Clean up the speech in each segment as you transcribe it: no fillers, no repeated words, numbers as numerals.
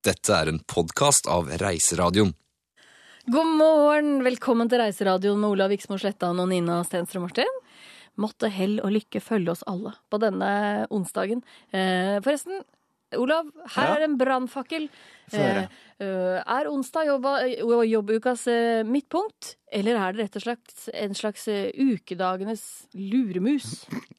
Dette en podcast av Reiseradioen. God morgen, velkommen til Reiseradioen med Olav Viksmo Slettan og Nina Stenstrøm Martin. Måtte hell og lykke følge oss alle på denne onsdagen. Forresten, Olav, her en brandfakkel. Onsdag jobbukas midtpunkt, eller det rett og slett en slags ukedagenes luremus?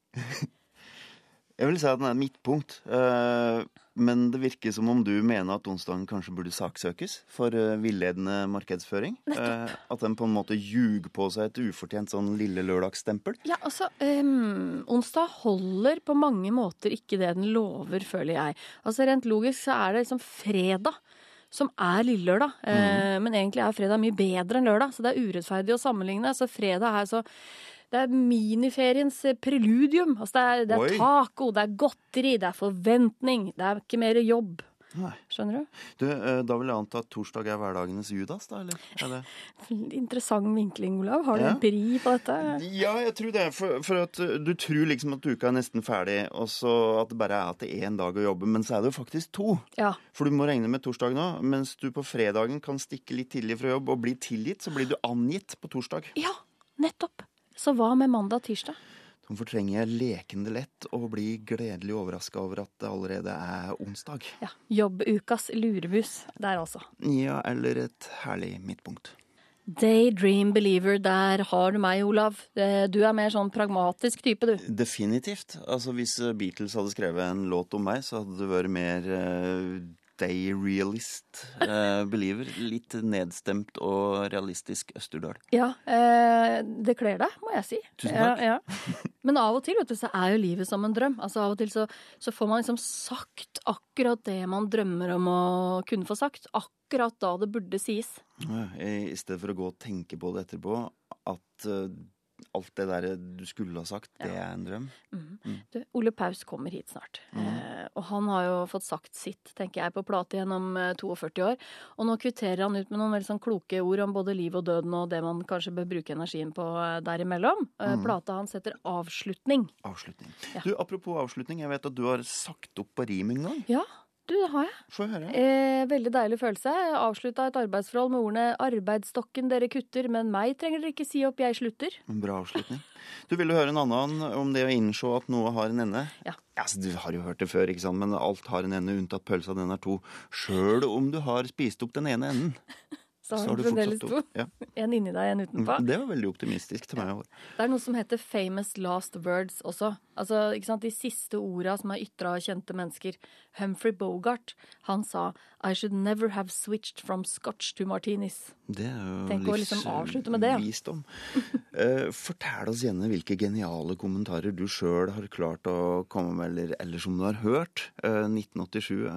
Jeg vil si at den midtpunkt, men det virker som om du mener at onsdagen kanskje burde saksøkes for villedende markedsføring. At den på en måte ljuger på seg et ufortjent sånn lille lørdagsstempel. Ja, altså, onsdag holder på mange måter ikke det den lover, føler jeg. Altså, rent logisk så det liksom fredag som lille lørdag, men egentlig fredag mye bedre enn lørdag, så det urettferdig å sammenligne. Så fredag så... Det miniferiens preludium. Altså det taco, det godteri, det forventning. Det ikke mer jobb. Nei. Skjønner du? Da vil jeg anta at torsdag hverdagenes Judas, da, eller? Interessant vinkling, Olav. Har du en pri på dette? Ja, jeg tror det. For at du tror liksom at uka nesten ferdig, og så at det bare at det en dag å jobbe, men så det jo faktisk 2. Ja. For du må regne med torsdag nå, mens du på fredagen kan stikke litt tidlig fra jobb og bli tilgitt, så blir du angitt på torsdag. Ja, nettopp. Så hva med mandag og tirsdag? De fortrenger lekende lett og blir gledelig overrasket over at det allerede onsdag. Ja, jobbukas lurebus der altså. Ja, eller et herlig midtpunkt. Daydream believer, der har du meg, Olav. Du mer sånn pragmatisk type, du. Definitivt. Altså, hvis Beatles hadde skrevet en låt om meg, så hadde det vært mer... Day-realist believer. Litt nedstemt og realistisk Østerdal. Ja, det kler deg, må jeg si. Tusen takk. Ja. Men av og til, vet du, så jo livet som en drøm. Altså av og til så får man liksom sagt akkurat det man drømmer om å kunne få sagt. Akkurat da det burde sies. Ja, i stedet for å gå og tenke på det etterpå, at... alt det der du skulle ha sagt, det en drøm. Du, Ole Paus kommer hit snart. Og han har jo fått sagt sitt, tenker jeg, på plate gjennom 42 år. Og nå kvitterer han ut med noen veldig sånn kloke ord om både liv og døden og det man kanskje bør bruke energien på derimellom. Plata han setter avslutning. Avslutning. Ja. Du, apropos avslutning, jeg vet at du har sagt opp på rim en gang. Ja. Du, det har jeg. Få høre. Veldig deilig følelse. Jeg avsluttet et arbeidsforhold med ordene «Arbeidsstokken dere kutter, men meg trenger dere ikke si opp, jeg slutter». En bra avslutning. Du ville høre en annen om det å innse at noe har en ende. Ja. Altså, du har jo hørt det før, ikke sant? Men alt har en ende, unntatt pølsa, den 2. Selv om du har spist opp den ene enden. Så har du fremdeles 2. Ja. En inni deg, en utenpå. Det var veldig optimistisk til meg. Det noe som heter famous last words også. Altså, ikke sant, de siste ordene som ytret av kjente mennesker. Humphrey Bogart, han sa I should never have switched from scotch to martinis. Det jo tenk å liksom avslutte med det. Visdom. Fortell oss gjerne hvilke geniale kommentarer du selv har klart å komme med, eller som du har hørt. 1987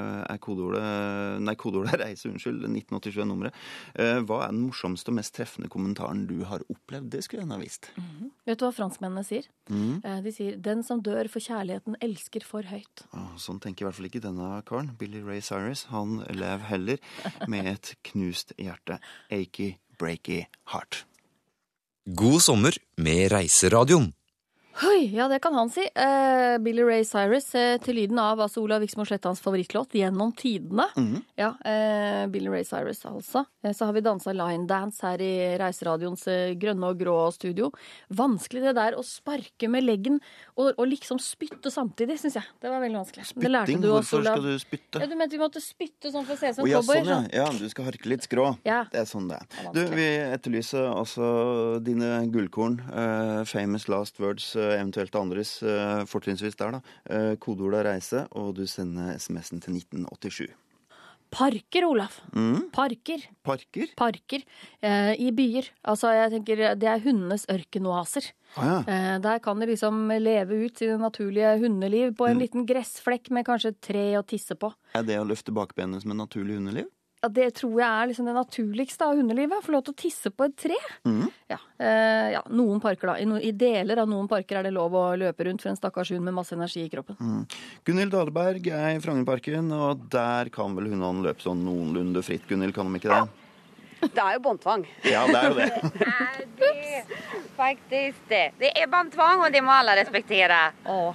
kodeordet reise, unnskyld. 1987 nummeret. Hva den morsomste og mest treffende kommentaren du har opplevd? Det skulle jeg ha visst. Vet du hva franskmennene sier? De sier, den som dør for kjærligheten elsker for høyt. Sånn tenker i hvert fall ikke denne karen. Billy Ray Cyrus, han lever heller med et knust hjerte. Achy, breaky heart. God sommer med Reiseradioen. Oi, ja, det kan han si. Billy Ray Cyrus til lyden av Olav Viksmo Slettans favorittlåt Gjennom tidene. Ja, Billy Ray Cyrus altså. Så har vi danset line dance her i Reiseradioens grønne og grå studio. Vanskelig det der å sparke med leggen og liksom spytte samtidig, synes jeg. Det var veldig vanskelig. Spytting? Hvorfor skal du spytte? Ja, du mente vi måtte spytte sånn for å se som cowboy. Sånn, ja, du skal harke litt skrå. Ja. Det sånn det Du, vi etterlyser altså dine gullkorn, famous last words, eventuelt andres, fortrinnsvis der da. Kodeordet reise, og du sender sms'en til 1987. Parker, Olav. Parker. Parker? Parker. I byer. Altså, jeg tenker, det hundenes ørkenoaser. Ja. Der kan de liksom leve ut sine naturlige hundeliv på en liten gressflekk med kanskje tre å tisse på. Det å løfte bakbenet som en naturlig hundeliv? Ja, det tror jeg liksom det naturligste av hundelivet. Få lov til å tisse på et tre. Ja, noen parker da. I deler av noen parker det lov å løpe rundt for en stakkars hund med masse energi i kroppen. Gunhild Dahlberg i Frognerparken, og der kan vel hundene løpe sånn noenlunde fritt, Gunhild, kan de ikke det? Det jo båndtvang. Ja, det jo det. Det faktisk det. Det båndtvang, og det må alle respektere.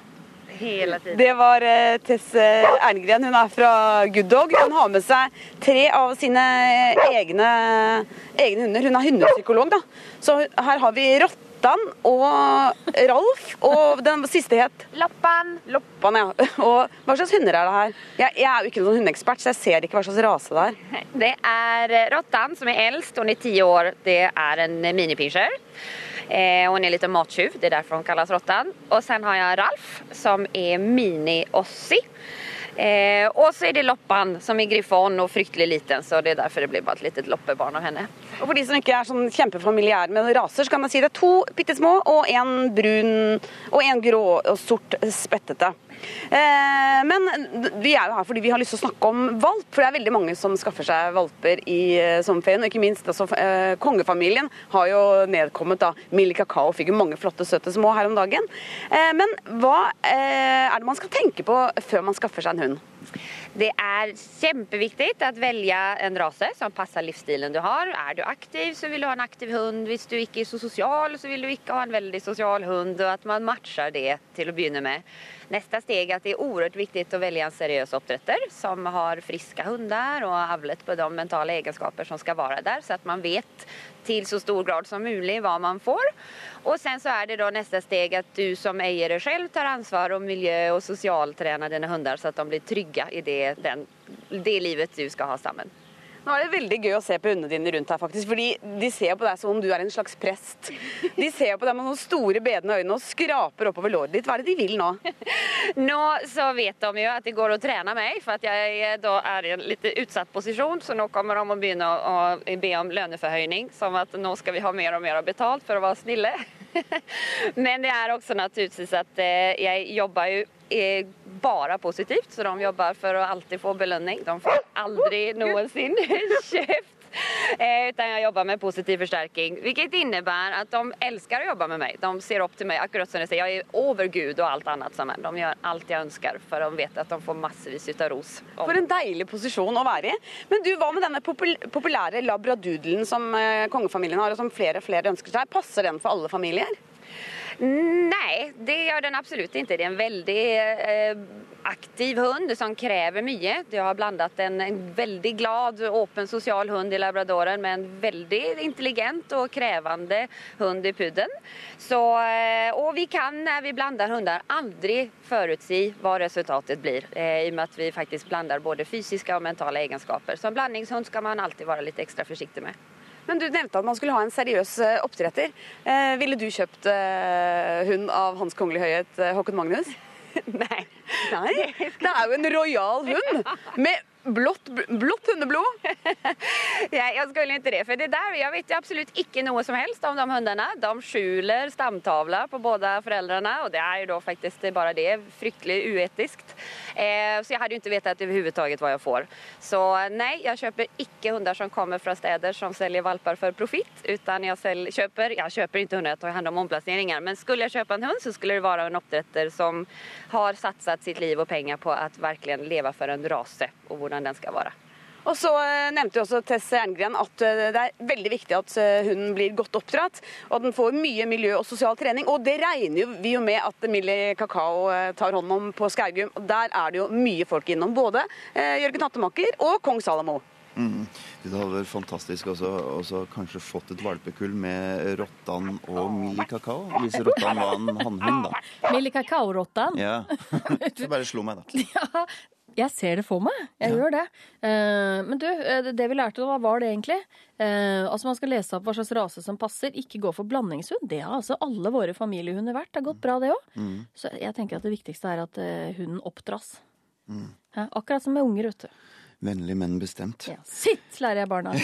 Hele tiden. Det var Tess Erngren. Hun fra Good Dog. Hun har med seg 3 av sine egne hunder. Hun hundepsykolog, da. Så her har vi Rottan og Ralf, og den siste het Loppan. Loppan, ja. Og hva slags hunder det her? Jeg jo ikke noen hundeekspert, så jeg ser ikke hva slags rase det er. Det Rottan som eldst, hun 10 år. Det en minipinscher. Hon lite mattjuv, det därför hon kallas Rottan. Och sen har jag Ralf som mini-Ossi. Och så det Loppan som griffon og fryktelig liten, så det derfor det blir bare et litet loppebarn av henne. Og for de som ikke sånn kjempefamiliær med raser, så kan man si det 2 bittesmå og 1 brun og 1 grå og sort spettete. Men vi jo her fordi vi har lyst til å snakke om valp, for det veldig mange som skaffer seg valper i sommerferien, og ikke minst også kongefamilien har jo nedkommet da. Millie Kakao fikk jo mange flotte, søte små her om dagen. Men hva det man skal tenke på før man skaffer seg en hund? Det kjempeviktig å velge en rase som passer livsstilen du har. Du aktiv, så vil du ha en aktiv hund. Hvis du ikke så sosial, så vil du ikke ha en veldig sosial hund, og at man matcher det til å begynne med. Neste steg at det oerhört viktig å velge en seriøs oppdretter som har friske hunder og avlet på de mentale egenskaper som skal være der, så at man vet til så stor grad som mulig hva man får. Og sen så det da neste steg at du som eier selv tar ansvar og miljø og sosialtrener dine hunder så at de blir trygge i det livet du skal ha sammen. Nå det veldig gøy å se på hundene dine rundt her faktisk, fordi de ser på deg som om du en slags prest. De ser på deg med noen store bedende øyne og skraper oppover låret ditt. Hva det de vil nå? Nå så vet de jo at det går å trene meg, for at jeg da i en litt utsatt posisjon, så nå kommer de å begynne å be om lønneforhøyning, som at nå skal vi ha mer og mer betalt for å være snille. Men det også naturligvis at jeg jobber jo bara positivt, så de jobbar för att alltid få belöning. De får aldrig någonsin kjeft. Utan jag jobbar med positiv förstärkning, vilket innebär att de älskar att jobba med mig. De ser upp till mig, akkurat som de säger, jag över Gud och allt annat som de gör allt jag önskar, för de vet att de får massvis utav ros. For en deilig posisjon å være i. Men du, hva med denne populære labradoodlen som kongefamilien har, og som flere ønsker seg? Passer den for alle familier? Nej, det gör den absolut inte. Det är en väldigt aktiv hund som kräver mycket. Jag har blandat en väldigt glad, öppen, social hund i labradoren med en väldigt intelligent och krävande hund i pudden. Så, och vi kan när vi blandar hundar aldrig förutse vad resultatet blir. I och med att vi faktiskt blandar både fysiska och mentala egenskaper. Så en blandningshund ska man alltid vara lite extra försiktig med. Men du nevnte at man skulle ha en seriøs oppdretter. Ville du kjøpt hund av Hans Kongelige Høyhet Håkon Magnus? Nei. Det jo en royal hund med blått hundeblod. Jeg skulle ikke det, for det der, jeg vet absolutt ikke noe som helst om de hundene. De skjuler stamtavla på både foreldrene, og det jo da faktisk bare det, fryktelig uetisk. Så jeg hadde jo ikke vetat overhodet hva jeg får. Så nei, jeg kjøper ikke hunder som kommer fra steder som selger valper for profitt, utan jeg kjøper ikke hunder, jeg tar hand om omplasseringer, men skulle jeg kjøpe en hund, så skulle det være en oppdretter som har satsat sitt liv og penger på at virkelig leve for en rase, og hvordan den skal være. Og så nevnte jo også Tess Erngren at det veldig viktig at hunden blir godt oppdratt, og at den får mye miljø- og sosial trening. Og det regner vi jo med at Millie Kakao tar hånd om på Skaugum. Og der det jo mye folk innom, både Jørgen Hattemaker og Kong Salomo. Det hadde vært fantastisk også kanskje fått et valpekull med Rottan og Millie Kakao. Hvis Rottan var en hannhund, da. Millie Kakao-Rottan? Ja, det bare slo meg da. Ja, jeg ser det for meg. Jeg gjør det. Men du, det vi lærte da, var det egentlig? Altså man skal lese opp hva slags rase som passer. Ikke gå for blandingshund. Det har altså alle våre familiehunder vært. Det har gått bra det også. Så jeg tenker at det viktigste at hunden oppdras. Ja, akkurat som med unger, vet du. Vennlig, men bestemt. Ja, sitt, lærer jeg barna.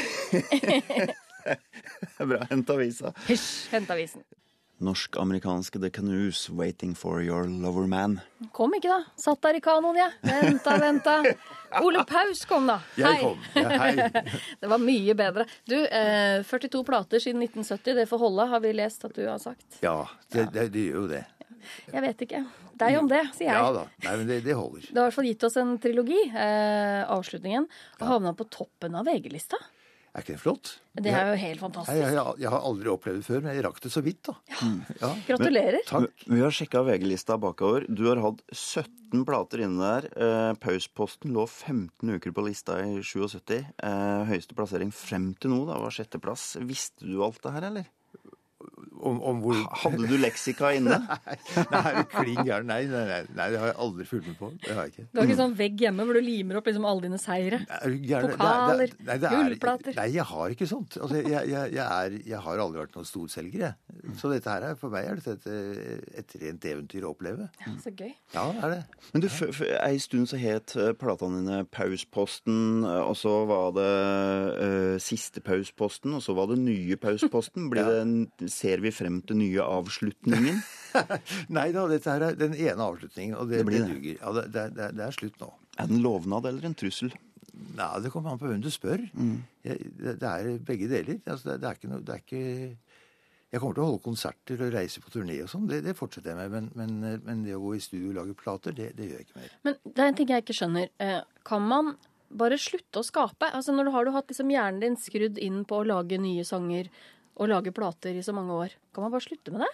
Bra, hent avisa. Hysj, hent avisen. Norsk-amerikanske The Canoes, Waiting for Your Lover Man. Kom ikke da, satt der i kanoen, ja. Venta. Ole Paus kom da. Hei. Jeg kom, ja, hei. Det var mye bedre. Du, 42 plater siden 1970, det får holde, har vi lest at du har sagt. Ja, det gjør jo det. Jeg vet ikke. Deg om det, sier jeg. Ja da, nei, men det holder. Det har i hvert fall gitt oss en trilogi, avslutningen, og havna på toppen av VG-lista. Er ikke det flott? Det er jo helt fantastisk. Jeg har aldri opplevd det før, men jeg rakk det så vidt, da. Ja. Gratulerer. Takk. Vi har sjekket VG-lista bakover. Du har hatt 17 plater inne der. Pausposten lå 15 uker på lista i 77. Høyeste plassering frem til nå da var 6. plass. Visste du alt det her, eller? Om hvor... Hadde du leksika inne? Nei, klin gæren. Nei, det har jeg aldri fulgt med på. Det har jeg ikke. Du har ikke sånn vegg hjemme hvor du limer opp liksom alle dine seire? Pokaler, gullplater? Nei, jeg har ikke sånt. Altså, jeg har aldri vært noen storselger, jeg. Så dette her for meg er det et rent eventyr å oppleve. Ja, så gøy. Ja, det er det. Men du, en stund så het platene dine Pausposten, og så var det siste Pausposten, og så var det nye Pausposten. Ser vi frem til nye avslutningen? Nei da, dette her er den ene avslutningen, og det duger. Ja, det er slutt nå. Er det en lovnad eller en trussel? Nei, det kommer an på hvem du spør. Det er begge deler. Altså, det er ikke... Jeg kommer til å holde konserter og reise på turné og sånn, det fortsetter jeg med, men det å gå i studio og lage plater, det gjør jeg ikke mer. Men det er en ting jeg ikke skjønner. Kan man bare slutte å skape? Altså, når har du hatt liksom hjernen din skrudd inn på å lage nye sanger og lage plater i så mange år, kan man bare slutte med det?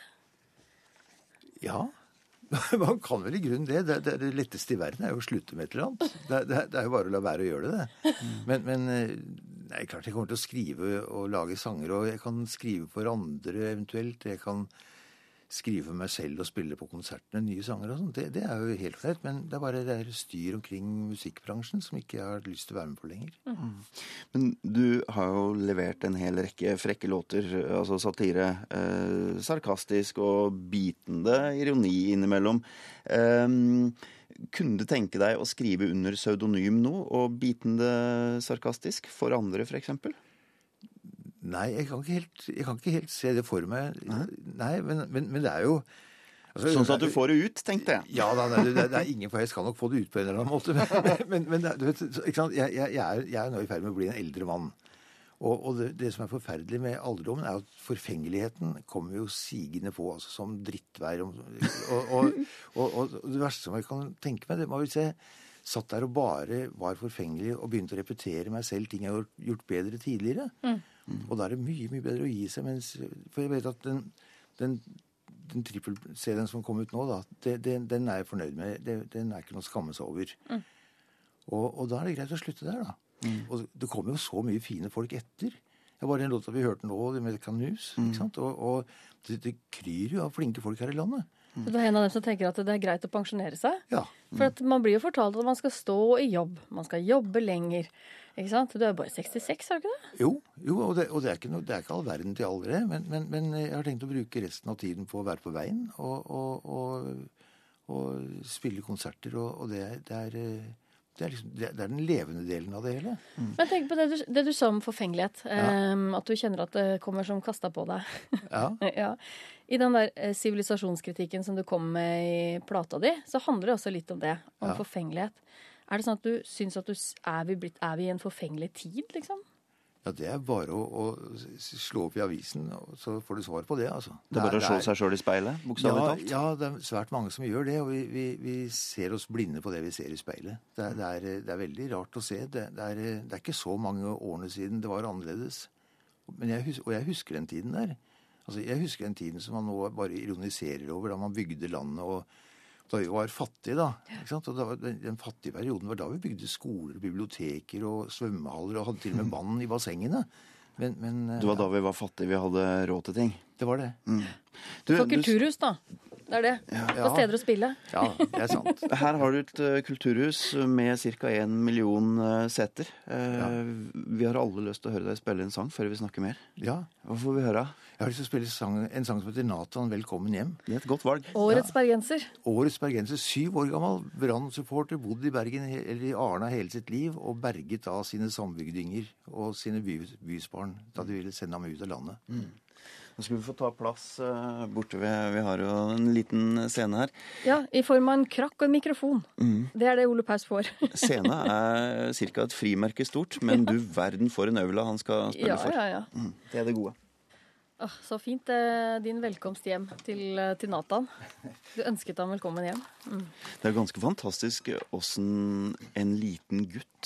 Ja, man kan vel i grunnen det. Det letteste i verden er jo å slutte med et eller annet. Det er jo bare å la være å gjøre det. Men nei, klart jeg kommer til å skrive og lage sanger, og jeg kan skrive for andre eventuelt. Jeg kan skrive for meg selv og spille på konsertene nye sanger og sånt. Det er jo helt greit, men det er bare det styr omkring musikkbransjen som ikke jeg har lyst til å være med på lenger. Men du har jo levert en hel rekke frekke låter, altså satire, sarkastisk og bitende ironi innimellom. Kunne du tenke deg å skrive under pseudonym nå, og bitende sarkastisk for andre, for eksempel? Nei, jeg kan ikke helt se det for meg. Nei, men det er jo... Altså, sånn at du får det ut, tenkte jeg. Ja, det er ingen, for jeg skal nok få det ut på en eller annen måte. Men du vet, ikke sant? Jeg er nå i ferd med å bli en eldre mann. Og det som er forferdelig med alderdommen, er at forfengeligheten kommer jo sigende på, altså som drittvær. Og det verste som jeg kan tenke meg, det var hvis jeg satt der og bare var forfengelig og begynte å repetere meg selv ting jeg har gjort bedre tidligere. Og da er det mye, mye bedre å gi seg. For jeg vet at den trippel-CD-en som kom ut nå, da, den er jeg fornøyd med. Den er ikke noe å skamme seg over. Og da er det greit å slutte der, da. Og det kommer jo så mye fine folk etter. Det var den låta vi hørte nå, med Kanus, ikke sant? Og det kryr jo av flinke folk her i landet. Så du er en av dem som tenker at det er greit å pensjonere seg? Ja. For at man blir jo fortalt at man skal stå i jobb. Man skal jobbe lenger. Ikke sant? Du er bare 66, er du ikke det? Jo, og det er ikke all verden til aldre. Men jeg har tenkt å bruke resten av tiden på å være på veien og spille konserter. Og det er den levende delen av det hele. Men tenk på det du sa om forfengelighet. At du kjenner at det kommer som kasta på deg. Ja. Ja. I den der sivilisasjonskritikken som du kom med i plata di, så handler det også litt om det. Om forfengelighet. Er det sånn at du syns at er vi i en forfengelig tid, liksom? Ja, det er bare å slå opp i avisen, så får du svar på det, altså. Det er bare å slå seg selv i speilet, bokstavelig talt? Ja, det er svært mange som gjør det, og vi ser oss blinde på det vi ser i speilet. Det er veldig rart å se. Det er ikke så mange årene siden det var annerledes. Men jeg husker den tiden der. Altså, jeg husker den tiden som man nå bare ironiserer over, da man bygde landet, og da vi var fattige, da. Ikke sant? Og den fattige perioden var da vi bygde skoler, biblioteker og svømmehaller, og hadde til og med vann i bassengene. Men det var da vi var fattige, vi hadde råd til ting. Det var det. For kulturhus, da. Det er det. På steder å spille. Ja, det er sant. Her har du et kulturhus med ca. 1 million seter. Vi har alle lyst til å høre deg spille en sang før vi snakker mer. Ja. Hva får vi høre? Jeg har lyst til å spille en sang som heter Nathan, Velkommen hjem. Det er et godt valg. Årets bergenser. Årets bergenser. 7 år gammel, Brann-supporter, bodd i Bergen eller i Arna hele sitt liv, og berget av sine sambygdinger og sine bysbarn da de ville sende ham ut av landet. Nå skal vi få ta plass borte ved. Vi har jo en liten scene her. Ja, i form av en krakk og en mikrofon. Det er det Ole Paus får. Scene er ca. et frimerke stort, men du verden for en øvla han skal spille for. Ja. Det er det gode. Så fint din velkomst hjem til Nathan. Du ønsket ham velkommen hjem. Det er ganske fantastisk hvordan en liten gutt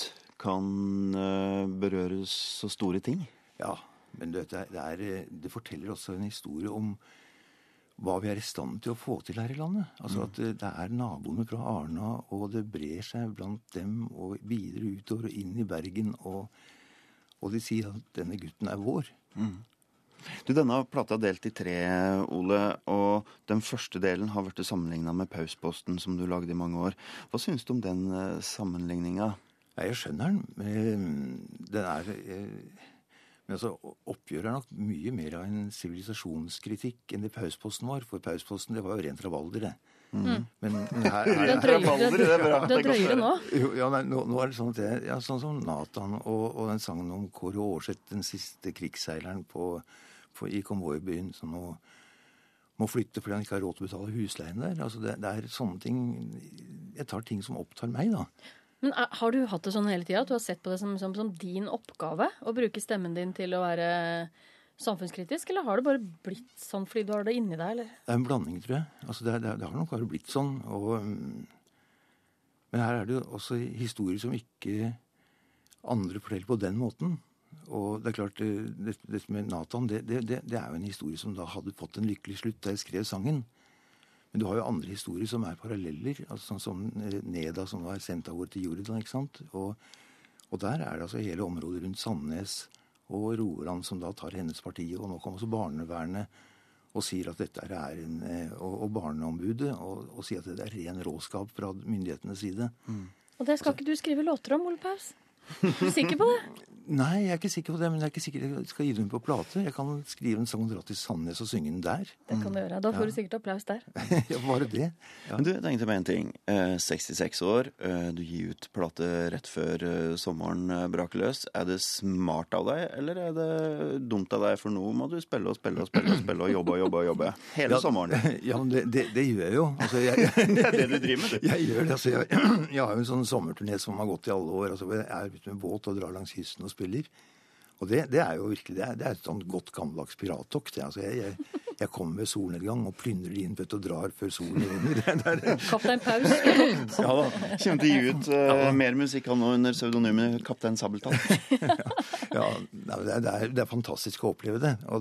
kan berøre så store ting. Ja, men det forteller også en historie om hva vi er i stand til å få til her i landet. Altså at det er naboene fra Arna, og det brer seg blant dem, og videre utover og inn i Bergen, og de sier at denne gutten er vår. Du, denne plata er delt i 3, Ole, og den første delen har vært sammenlignet med Pausposten som du lagde i mange år. Hva synes du om den sammenligningen? Nei, jeg skjønner den. Men altså, oppgjøret er nok mye mer av en sivilisasjonskritikk enn det Pausposten var. For Pausposten, det var jo rent rabalder, det. Men her den drøyer nå. Ja, nå er det sånn at sånn som Nathan og den sangen om Kåre Aarseth, den siste krigsseileren i konvoibyen, som nå må flytte fordi han ikke har råd til å betale husleien der. Altså, det er sånne ting. Jeg tar ting som opptar meg, da. Men har du hatt det sånn hele tiden? At du har sett på det som din oppgave å bruke stemmen din til å være samfunnskritisk, eller har det bare blitt sånn fordi du har det inni deg, eller? Det er en blanding, tror jeg. Altså, det har nok bare blitt sånn. Men her er det jo også historier som ikke andre forteller på den måten. Og det er klart, det med Nathan, det er jo en historie som da hadde fått en lykkelig slutt da jeg skrev sangen. Men du har jo andre historier som er paralleller, altså sånn som Neda, som var sendt av gårde til Jordan, ikke sant? Og der er det altså hele området rundt Sandnes og Rogaland som da tar hennes parti, og nå kommer også barnevernet og sier at dette er og barneombudet, og sier at det er ren råskap fra myndighetenes side. Og det skal ikke du skrive låter om, Ole Paus? Er du sikker på det? Nei, jeg er ikke sikker på det, men jeg er ikke sikker jeg skal gi den på plate. Jeg kan skrive en sang og dra til Sandnes og synge den der. Det kan du gjøre. Da får du sikkert applaus der. Ja, bare det. Ja. Men du, jeg tenkte meg en ting. 66 år, du gir ut plate rett før sommeren braker løs. Er det smart av deg, eller er det dumt av deg? For nå må du spille og jobbe hele sommeren. Ja, men det gjør jeg jo. Altså, det er det du driver med, du. Jeg gjør det. Altså, jeg har jo en sånn sommerturné som har gått i alle år. Altså, jeg er ute med båt og drar langs kysten og spiller. Og det er jo virkelig, det er et sånn godt gammeldags pirattokt. Altså, jeg kommer ved solnedgang og plyndrer inn og drar før solen under. Kaptein Paus. Ja da, kommer til å gi ut mer musikk nå under pseudonymet Kaptein Sabeltann. Ja, det er fantastisk å oppleve det. Og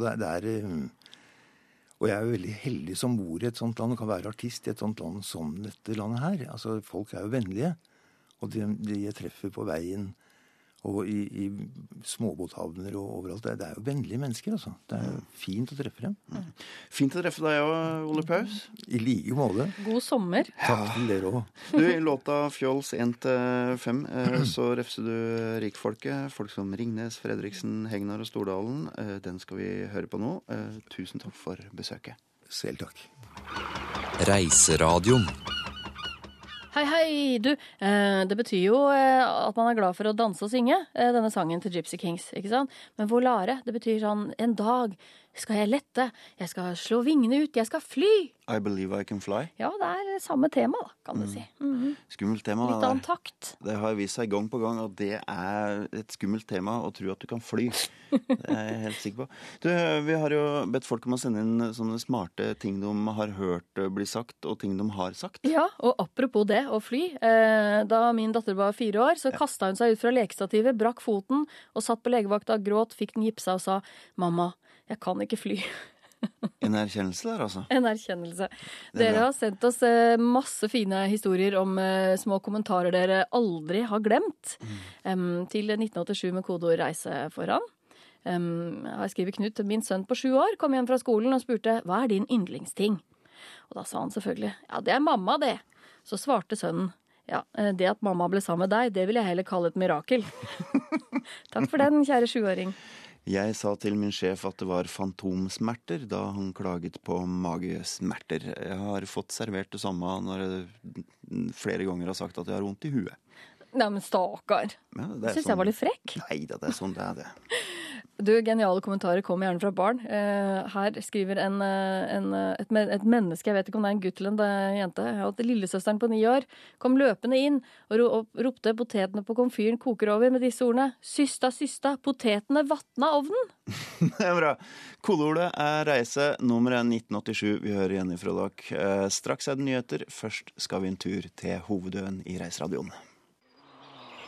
og jeg er jo veldig heldig som bor i et sånt land og kan være artist i et sånt land som dette landet her. Altså, folk er jo vennlige, og de jeg treffer på veien og i småbåthavner og overalt. Det er jo vennlige mennesker, altså. Det er jo fint å treffe dem. Fint å treffe deg også, Ole Paus. I like måte. God sommer. Takk til dere også. Du, i låta Fjols 1-5, så refser du rikfolket, folk som Ringnes, Fredriksen, Hegnar og Stordalen. Den skal vi høre på nå. Tusen takk for besøket. Selv takk. Reiseradioen. Hei, du. Det betyr jo at man er glad for å danse og synge denne sangen til Gypsy Kings, ikke sant? Men volare, det betyr sånn, en dag skal jeg lette, jeg skal slå vingene ut, jeg skal fly. I believe I can fly. Ja, det er samme tema da, kan du si. Skummelt tema. Litt annen takt. Det har vist seg gang på gang at det er et skummelt tema å tro at du kan fly. Det er jeg helt sikker på. Du, vi har jo bedt folk om å sende inn sånne smarte ting de har hørt bli sagt, og ting de har sagt. Ja, og apropos det, å fly. Da min datter var 4 år, så kastet hun seg ut fra lekestativet, brakk foten, og satt på legevakta, gråt, fikk den gipsa og sa, «Mamma, jeg kan ikke fly». En erkjennelse der, altså. En erkjennelse. Dere har sendt oss masse fine historier om små kommentarer dere aldri har glemt. Til 1987 med kodeord reise foran. Jeg skriver Knut, min sønn på 7 år, kom hjem fra skolen og spurte, hva er din yndlingsting? Og da sa han selvfølgelig, ja, det er mamma det. Så svarte sønnen, ja, det at mamma ble sammen med deg, det vil jeg heller kalle et mirakel. Takk for den, kjære 7-åring. Jeg sa til min sjef at det var fantomsmerter da han klaget på magesmerter. Jeg har fått servert det samme når jeg flere ganger har sagt at jeg har vondt i huet. Nei, men stakkar. Ja, synes jeg var litt frekk. Nei, det er sånn det er det. Du, geniale kommentarer kommer gjerne fra barn. Her skriver et menneske, jeg vet ikke om det er en gutt eller en jente, at lillesøsteren på 9 år kom løpende inn og ropte potetene på komfyren koker over med disse ordene. Systa, potetene vattna ovnen. Det er bra. Kodeordet er reise, nummeret 1987. Vi hører igjen ifra dere. Straks er det nyheter. Først skal vi en tur til hovedøen i Reiseradioen. La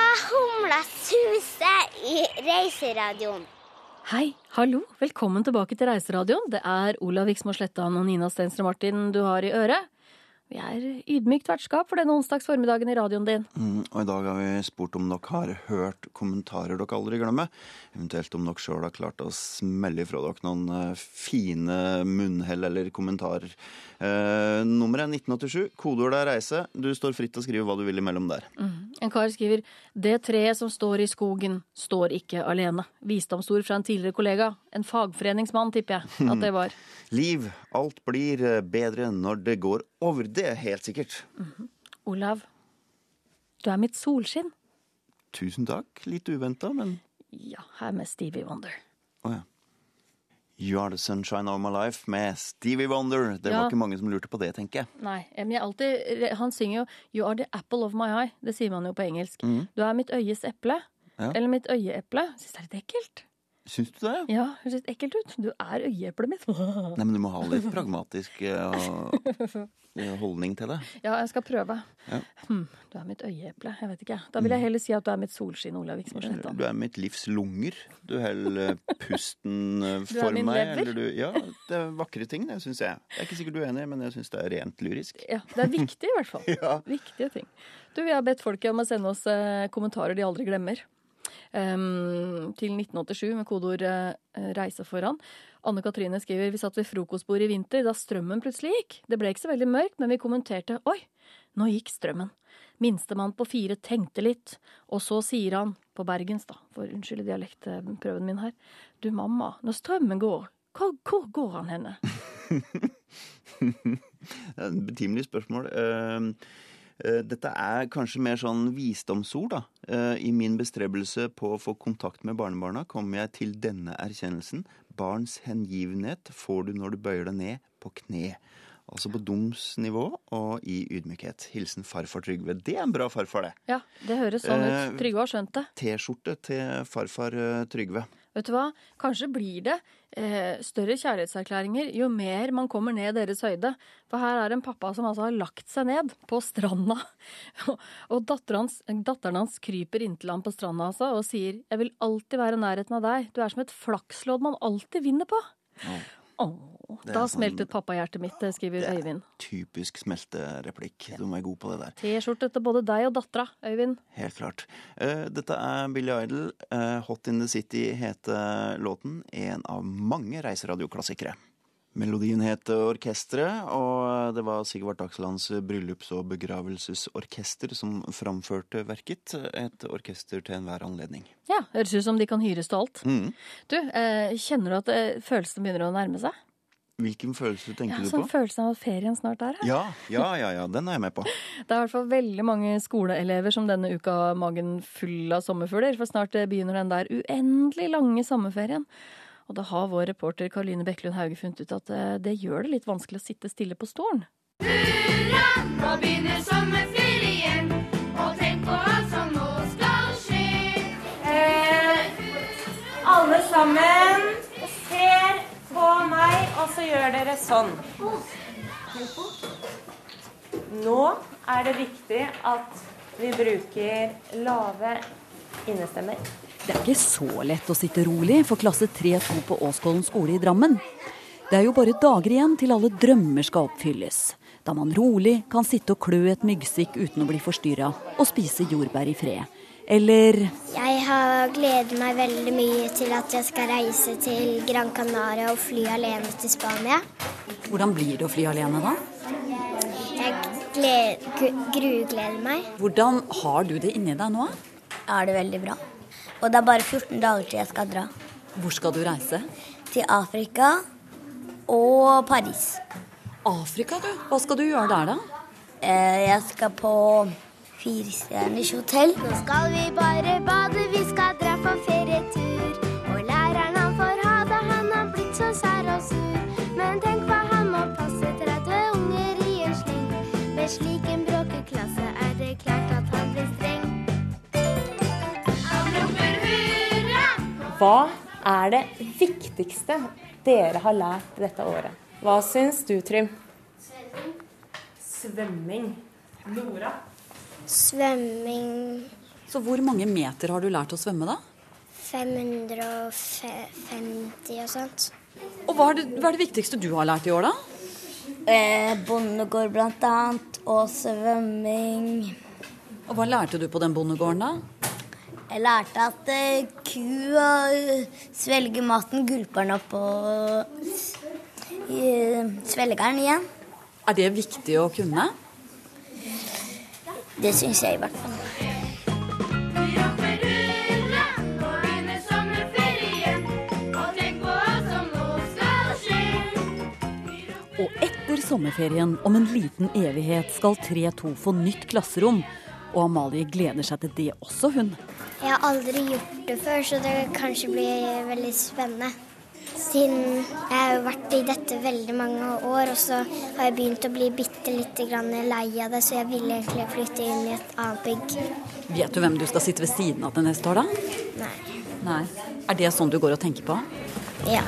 Humla Suse i Reiseradioen. Hei, hallo, velkommen tilbake til Reiseradioen. Det er Olav Viksmo Slettan og Nina Stensrud Martin du har i øret. Vi er ydmykt vertskap for denne onsdags formiddagen i radioen din. Og i dag har vi spurt om dere har hørt kommentarer dere aldri glemmer. Eventuelt om dere selv har klart å smelle fra dere noen fine munnhell eller kommentarer. Nummeret 1987, kodeord er reise. Du står fritt til å skrive hva du vil imellom der. En kar skriver, det treet som står i skogen står ikke alene. Visdomsord fra en tidligere kollega. En fagforeningsmann, tipper jeg at det var. Liv, alt blir bedre når det går over. Det er helt sikkert. Olav, du er mitt solskinn. Tusen takk. Litt uventet, men... Ja, her med Stevie Wonder. Åja. You are the sunshine of my life med Stevie Wonder. Det var ikke mange som lurte på det, tenker jeg. Nei, men han synger jo You are the apple of my eye. Det sier man jo på engelsk. Du er mitt øyes eple. Ja. Eller mitt øyeeple. Synes det er litt ekkelt. Syns du det? Ja, det ser litt ekkelt ut. Du er øyeeplet mitt. Nei, men du må ha litt pragmatisk holdning til det. Ja, jeg skal prøve. Ja. Du er mitt øyeeple. Jeg vet ikke. Da vil jeg heller si at du er mitt solskinn, Olav Viksmo Slettan. Du er mitt livs lunger. Du holder pusten for meg. Du er min lever. Ja, det er vakre ting, det synes jeg. Jeg er ikke sikkert du er enig, men jeg synes det er rent lyrisk. Ja, det er viktig i hvert fall. Ja. Viktige ting. Du, vi har bedt folket om å sende oss kommentarer de aldri glemmer. Til 1987 med kodeord reise foran. Anne Katrine skriver, vi satt ved frokostbordet i vinter da strømmen plutselig gikk. Det ble ikke så veldig mørkt, men vi kommenterte, oi, nå gikk strømmen. Minstemann på 4 tenkte litt, og så sier han, på Bergens da, for unnskyld dialektprøven min her, du mamma, når strømmen går, hvor går han henne? Det er et betimelig spørsmål. Dette er kanskje mer sånn visdomsord da. I min bestrebelse på å få kontakt med barnebarna kommer jeg til denne erkjennelsen. Barns hengivenhet får du når du bøyer deg ned på kne. Altså på domsnivå og i ydmykhet. Hilsen farfar Trygve. Det er en bra farfar, det. Ja, det høres sånn ut. Trygve har skjønt det. T-skjorte til farfar Trygve. Vet du hva? Kanskje blir det større kjærlighetserklæringer jo mer man kommer ned deres høyde. For her er en pappa som altså har lagt seg ned på stranda. Og datteren hans kryper inntil ham på stranda altså, og sier, jeg vil alltid være nærheten av deg. Du er som et flakslodd man alltid vinner på. Da smeltet pappahjertet mitt, skriver Øyvind. Typisk smeltereplikk. Du må være god på det der. T-skjorte til både deg og dattera, Øyvind. Helt klart. Dette er Billy Idol. Hot in the City heter låten. En av mange reiseradioklassikere. Melodien het Orkestret, og det var Sigvart Dagslands bryllups- og begravelsesorkester som framførte verket. Et orkester til enhver anledning. Ja, høres ut som de kan hyres til alt. Du, kjenner du at følelsen begynner å nærme seg? Hvilken følelse tenker du på? Sånn følelsen av at ferien snart er her. Ja, den er jeg med på. Det er i hvert fall veldig mange skoleelever som denne uka har magen full av sommerfugler, for snart begynner den der uendelig lange sommerferien. Og da har vår reporter Karoline Bekkelund Hauge funnet ut at det gjør det litt vanskelig å sitte stille på stolen. Hurra, nå begynner sommerferien, og tenk på alt som nå skal skje. Alle sammen ser på meg, og så gjør dere sånn. Nå er det viktig at vi bruker lave innestemmer. Det er ikke så lett å sitte rolig for klasse 3-2 på Åskollen skole i Drammen. Det er jo bare dager igjen til alle drømmer skal oppfylles. Da man rolig kan sitte og klø et myggstikk uten å bli forstyrret og spise jordbær i fred. Eller... Jeg har gledet meg veldig mye til at jeg skal reise til Gran Canaria og fly alene til Spania. Hvordan blir det å fly alene da? Jeg grugleder meg. Hvordan har du det inni deg nå? Jeg har det veldig bra. Og det er bare 14 dager til jeg skal dra. Hvor skal du reise? Til Afrika og Paris. Afrika, du? Hva skal du gjøre der da? Jeg skal på 4-stjerners hotell. Nå skal vi bare bade, vi skal dra på ferietur. Og læreren han får ha det, han har blitt så sær og sur. Men tenk hva han må passe 30 unger i en sleng. Med slik en bråkeklasse er det klart at han blir streng. Hva er det viktigste dere har lært dette året? Hva syns du, Trym? Svømming. Nora? Svømming Så hvor mange meter har du lært å svømme da? 550 og sånt. Og hva er det viktigste du har lært i år da? Bondegård blant annet, og svømming. Og hva lærte du på den bondegården da? Jeg lærte at kua svelger maten, gulper den opp og svelger den igjen. Er det viktig å kunne? Det synes jeg i hvert fall. Og etter sommerferien, om en liten evighet, skal 3-2 få nytt klasserom. Og Amalie gleder seg til det også, hun. Jeg har aldri gjort det før, så det kanskje blir veldig spennende. Siden jeg har jo vært i dette veldig mange år, og så har jeg begynt å bli bitte litt lei av det, så jeg vil egentlig flytte inn i et annet bygg. Vet du hvem du skal sitte ved siden av til neste år, da? Nei. Er det sånn du går og tenker på? Ja.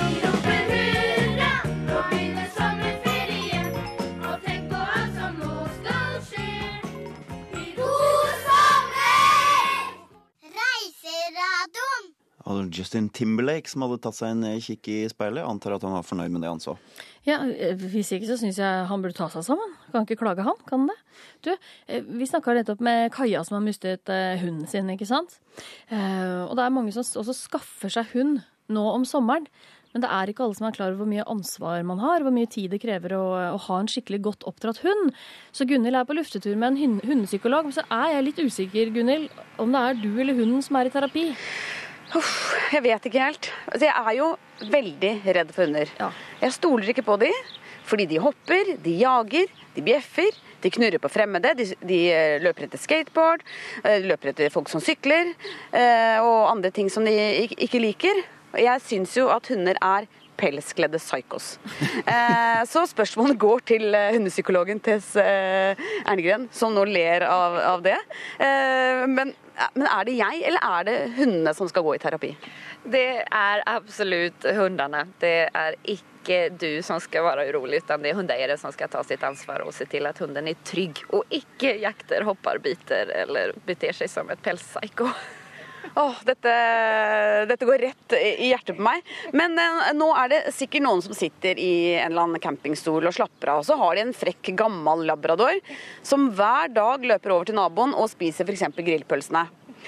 Justin Timberlake som hadde tatt seg en kikk i speilet. Jeg antar at han var fornøyd med det han så. Ja, hvis ikke så synes jeg han burde ta seg sammen. Kan ikke klage han, kan det? Du, vi snakket nettopp med Kaja som har mistet hunden sin, ikke sant? Og det er mange som også skaffer seg hund nå om sommeren. Men det er ikke alle som er klar over hvor mye ansvar man har, hvor mye tid det krever å ha en skikkelig godt oppdratt hund. Så Gunnhild er på luftetur med en hundepsykolog, men så er jeg litt usikker, Gunnhild, om det er du eller hunden som er i terapi. Jeg vet ikke helt. Altså, jeg er jo veldig redd for hunder. Ja. Jeg stoler ikke på dem, fordi de hopper, de jager, de bjeffer, de knurrer på fremmede, de løper etter skateboard, løper etter folk som sykler, og andre ting som de ikke liker. Jeg synes jo at hunder er pelskledde psykos. Så spørsmålet går til hundepsykologen Tess Ernegren, som nå ler av det. Men er det jeg, eller er det hundene som skal gå i terapi? Det er absolutt hundene. Det er ikke du som skal være urolig, utan det er hundeeiere som skal ta sitt ansvar og se til at hunden er trygg, og ikke jakter, hopper, biter eller beter seg som et pelspsyko. Dette går rett i hjertet på meg. Men nå er det sikkert noen som sitter i en eller annen campingstol og slapper av. Og så har de en frekk, gammel labrador som hver dag løper over til naboen og spiser for eksempel grillpølsene.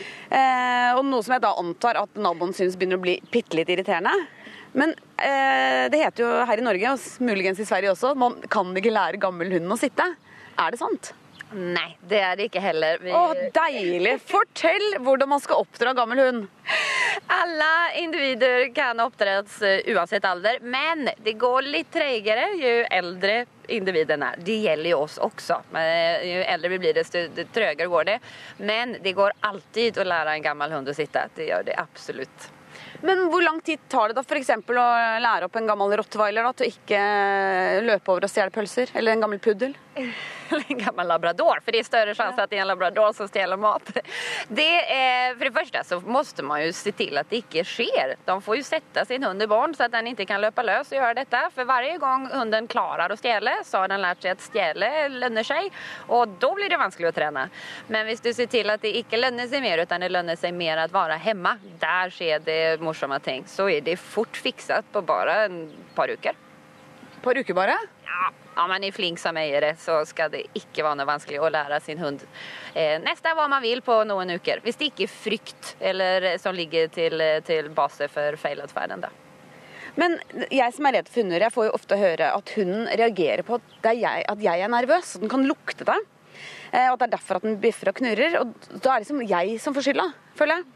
Og noe som jeg da antar at naboen synes begynner å bli litt irriterende. Men det heter jo her i Norge, og muligens i Sverige også, man kan ikke lære gammel hunden å sitte. Er det sant? Nei, det er det ikke heller. Deilig! Fortell hvordan man skal oppdra gammel hund. Alle individer kan oppdras uansett alder, men det går litt tregere jo eldre individen er. Det gjelder jo oss også. Jo eldre vi blir, desto trøgere går det. Men det går alltid å lære en gammel hund å sitte. Det gjør det absolutt. Men hvor lang tid tar det da for eksempel å lære opp en gammel rottweiler da, til å ikke løpe over og stjele pølser? Eller en gammel puddel? En gammel labrador, for det er større chans at det er en labrador som stjeler mat. For det første så måste man jo se til at det ikke skjer. De får jo sette sin hund i bånd så at den ikke kan løpe løs og gjøre dette. For hver gang hunden klarer å stjele, så har den lært seg at stjele lønner seg, og da blir det vanskelig å trene. Men hvis du ser til at det ikke lønner seg mer, utan det lønner seg mer å være hjemme, der skjer det morsomme ting, så er det fort fikset på bare et par uker. Et par uker bare? Ja, man er flink som eier, så skal det ikke være noe vanskelig å lære sin hund nesten hva man vil på noen uker. Hvis det ikke er frykt eller som ligger til base for feilatferden da. Men jeg som er redd for hunder, jeg får jo ofte høre at hunden reagerer på at jeg er nervøs, og den kan lukte det. Og det er derfor at den bjeffer og knurrer, og da er det liksom jeg som får skylda, føler jeg.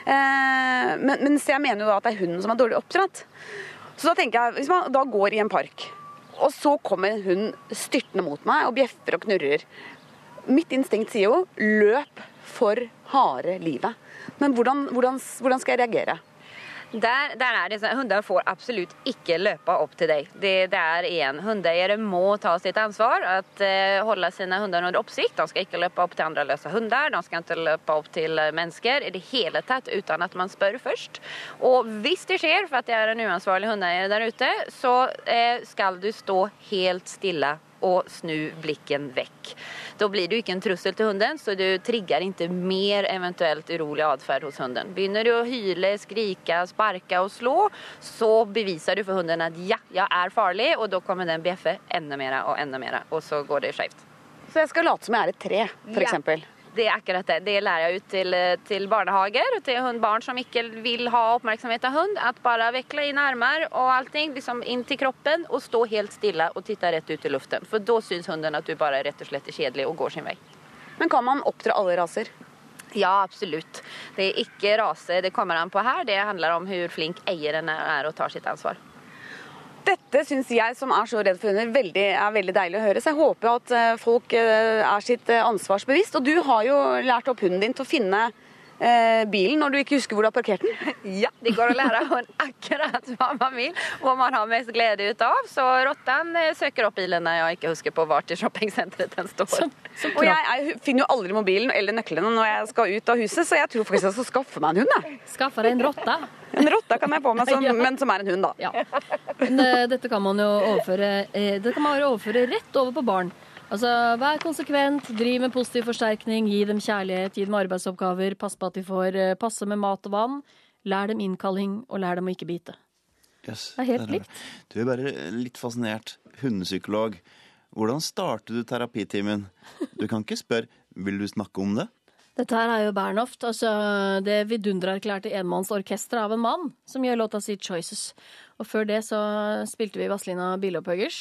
Men jeg mener jo da at det er hunden som er dårlig oppdratt. Så da tenker jeg, hvis man da går i en park, og så kommer en hund styrtende mot meg og bjeffer og knurrer. Mitt instinkt sier jo, løp for harde livet. Men hvordan skal jeg reagere? Der er det sånn, hundar får absolutt ikke løpe opp til deg. Det er igjen, hundeiere må ta sitt ansvar at holde sine hundar under oppsikt. De skal ikke løpe opp til andre løse hundar, de skal ikke løpe opp til mennesker i det hele tatt uten at man spør først. Og hvis det skjer, for at det er en uansvarlig hundeier der ute, så skal du stå helt stille och snu blicken väck. Då blir du inte en trussel till hunden, så du triggar inte mer eventuellt urolig adfärd hos hunden. Begynner du att hyla, skrika, sparka och slå, så bevisar du för hunden att ja, jag är farlig, och då kommer den bjeffe ännu mera, och så går det skevt. Så jeg skal late som jeg er et tre, for eksempel? Det är akkurat det. Det lär jag ut till barnhager och till barn som inte vill ha uppmärksamhet av hund. Att bara veckla in armar och allting liksom in till kroppen och stå helt stilla och titta rätt ut i luften. För då syns hunden att du bara är rätt och slett kedlig och går sin väg. Men kan man oppdra alle raser? Ja, absolut. Det är icke raser det kommer an på här. Det handlar om hur flink eieren är och tar sitt ansvar. Dette synes jeg, som er så redd for hunder, er veldig deilig å høre. Så jeg håper at folk er sitt ansvarsbevisst. Og du har jo lært opp hunden din til å finne bilen når du ikke husker hvor du har parkert den. Ja, det går att lära hund akkurat vad man vill och vad man har mest glädje utav. Så råttan söker upp bilen när jag inte husker på vart i shoppingcentret den står. Og jeg finner jo aldri mobilen eller nøklene når jeg skal ut av huset, så jeg tror faktisk jeg skal skaffe meg en hund. Skaffe deg en rotta. En rotta kan jeg få meg, men som er en hund da. Ja. Men dette kan man jo overføre rett over på barn. Altså, vær konsekvent, driv med positiv forsterkning, gi dem kjærlighet, gi dem arbeidsoppgaver, pass på at de får passe med mat og vann, lær dem innkalling og lær dem å ikke bite. Yes, det er helt likt. Du er bare litt fascinert. Hundepsykolog. Hvordan startet du terapitimen? Du kan ikke spørre, vil du snakke om det? Dette her er jo Bernhoft, altså det vidundererklærte enmannsorkestret av en mann som gjør låta si Choices. Og før det så spilte vi Vazelina Bilopphøggers.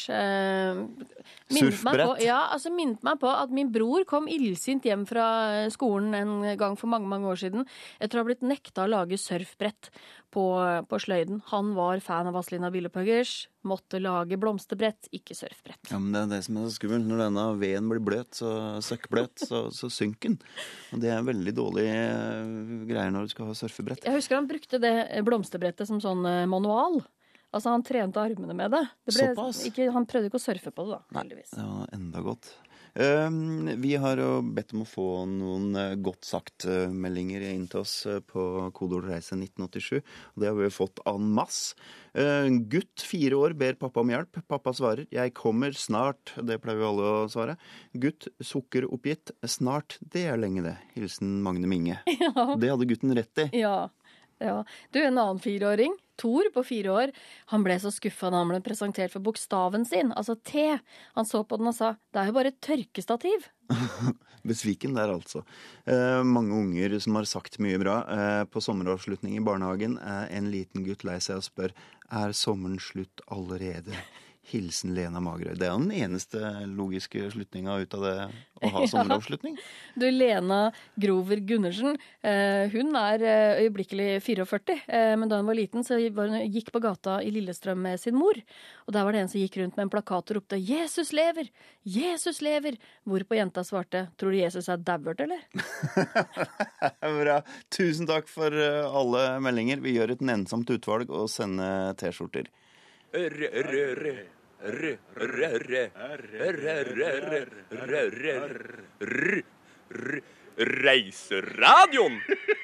Surfbrett? Minnet meg på at min bror kom illsint hjem fra skolen en gang for mange, mange år siden etter å ha blitt nekta å lage surfbrett på sløyden. Han var fan av Vazelina Bilopphøggers, måtte lage blomsterbrett, ikke surfbrett. Ja, men det er det som er så skummelt. Når denne veden blir bløt, så søkkbløt, så synker den. Og det er veldig dårlige greier når du skal ha surfebrett. Jeg husker han brukte det blomsterbrettet som sånn manual. Altså, han trente armene med det. Såpass? Han prøvde ikke å surfe på det, da. Nei, det var enda godt. Vi har jo bedt om å få noen godt sagt-meldinger inn til oss på kodeord reise 1987. Og det har vi fått en masse. Gutt 4 år ber pappa om hjelp. Pappa svarer, jeg kommer snart. Det pleier vi alle å svare. Gutt sukker oppgitt. Snart, det er lenge det. Hilsen Magne Minge. Ja. Det hadde gutten rett i. Ja. Du, en annen 4-åring, Thor på 4 år, han ble så skuffet da han ble presentert for bokstaven sin, altså T. Han så på den og sa, det er jo bare et tørkestativ. Besviken der altså. Mange unger som har sagt mye bra. På sommeravslutning i barnehagen er en liten gutt lei seg og spør, er sommeren slutt allerede? Hilsen Lena Magerøy. Det er den eneste logiske slutninga ut av det å ha sommeravslutning. Du, Lena Grover Gundersen, hun er øyeblikkelig 44, men da hun var liten så gikk på gata i Lillestrøm med sin mor. Og der var det en som gikk rundt med en plakat og ropte Jesus lever! Jesus lever! Hvorpå jenta svarte, tror du Jesus er dauert, eller? Bra. Tusen takk for alle meldinger. Vi gjør et nennsomt utvalg og sender T-skjorter. Reiseradioen!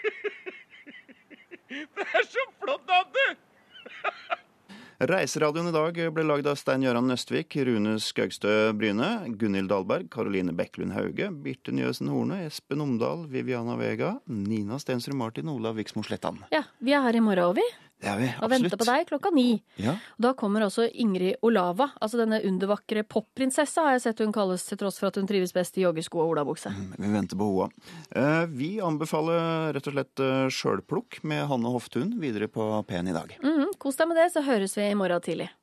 Det er så flott at du! Reiseradioen i dag ble lagd av Stein Gøran Nøstvik, Rune Skaugstø Bryne, Gunhild Dahlberg, Karoline Bekkelund Hauge, Birte Njøsen Horne, Espen Omdal, Viviana Vega, Nina Stensrud Martin, Olav Viksmo Slettan. Ja, vi er her i morgen, vi. Det er vi, absolutt. Og venter på deg 9:00. Ja. Og da kommer også Ingrid Olava, altså denne undervakre popprinsessa, har jeg sett hun kalles, til tross for at hun trives best i joggesko og olabukse. Vi venter på hoa. Vi anbefaler rett og slett sjølplukk med Hanne Hoftun videre på P1 i dag. Kos deg med det, så høres vi i morgen tidlig.